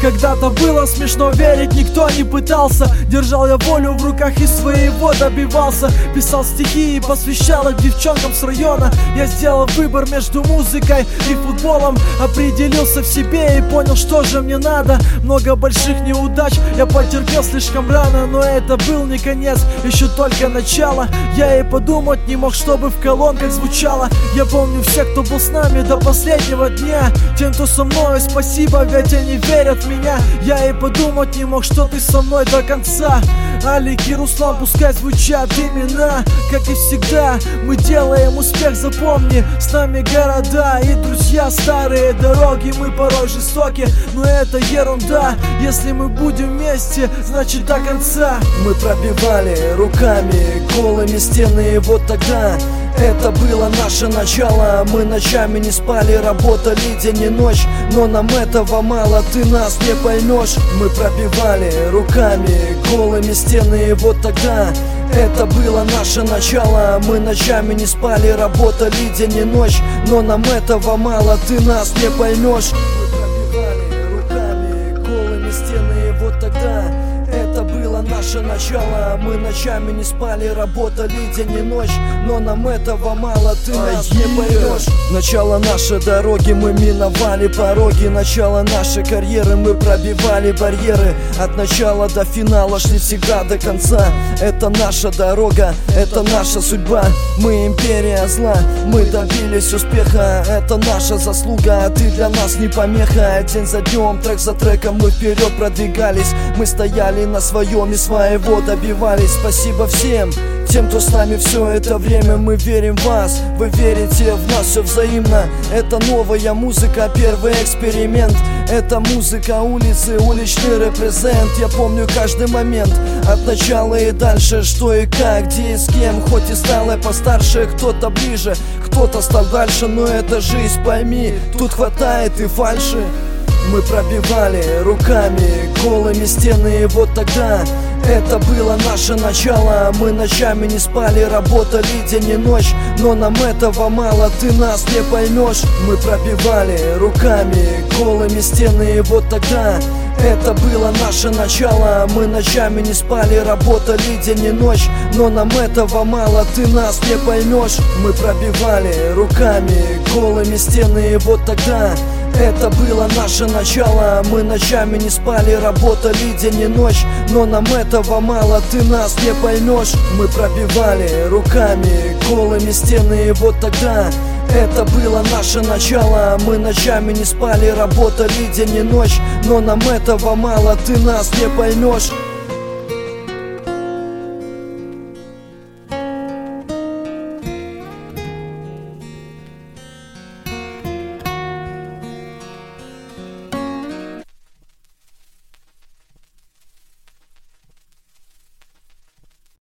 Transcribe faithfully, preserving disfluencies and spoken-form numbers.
Когда-то было смешно верить, никто не пытался. Держал я волю в руках и своего добивался. Писал стихи и посвящал их девчонкам с района. Я сделал выбор между музыкой и футболом. Определился в себе и понял, что же мне надо. Много больших неудач я потерпел слишком рано, но это был не конец, еще только начало. Я и подумать не мог, чтобы в колонках звучало. Я помню всех, кто был с нами до последнего дня. Тем, кто со мной, спасибо, ведь они верят в меня. Я и подумать не мог, что ты со мной до конца. Алик и Руслан, пускай звучат имена. Как и всегда, мы делаем успех, запомни. С нами города и друзья, старые дороги. Мы порой жестоки, но это ерунда. Если мы будем вместе, значит до конца. Мы пробивали руками голыми стены, и вот тогда это было наше начало. Мы ночами не спали, работали день и ночь, но нам этого мало, ты нас не поймешь. Мы пробивали руками голыми стены, и вот тогда это было наше начало. Мы ночами не спали, работали день и ночь, но нам этого мало, ты нас не поймешь. Мы пробивали руками голыми стены, и вот тогда это было наше начало. Мы ночами не спали, работали день и ночь, но нам этого мало, ты нас не поймешь. Начало нашей дороги, мы миновали пороги. Начало нашей карьеры, мы пробивали барьеры. От начала до финала шли всегда до конца. Это наша дорога, это наша судьба. Мы империя зла, мы добились успеха. Это наша заслуга, а ты для нас не помеха. День за днем, трек за треком мы вперед продвигались. Мы стояли на своем и своего добивались. Спасибо всем тем, кто с нами все это время. Мы верим в вас, вы верите в нас, все взаимно. Это новая музыка, первый эксперимент. Это музыка улицы, уличный репрезент. Я помню каждый момент, от начала и дальше. Что и как, где и с кем. Хоть и стал я постарше, кто-то ближе, кто-то стал дальше. Но это жизнь, пойми, тут хватает и фальши. Мы пробивали руками голыми стены, и вот тогда это было наше начало. Мы ночами не спали, работали день и ночь, но нам этого мало, ты нас не поймешь. Мы пробивали руками голыми стены, и вот тогда это было наше начало. Мы ночами не спали, работали день и ночь, но нам этого мало, ты нас не поймешь. Мы пробивали руками голыми стены, и вот тогда это было наше начало. Мы ночами не спали, работали день и ночь, но нам этого мало, ты нас не поймешь. Мы пробивали руками голыми стены, и вот тогда это было наше начало. Мы ночами не спали, работали день и ночь, но нам этого мало, ты нас не поймешь.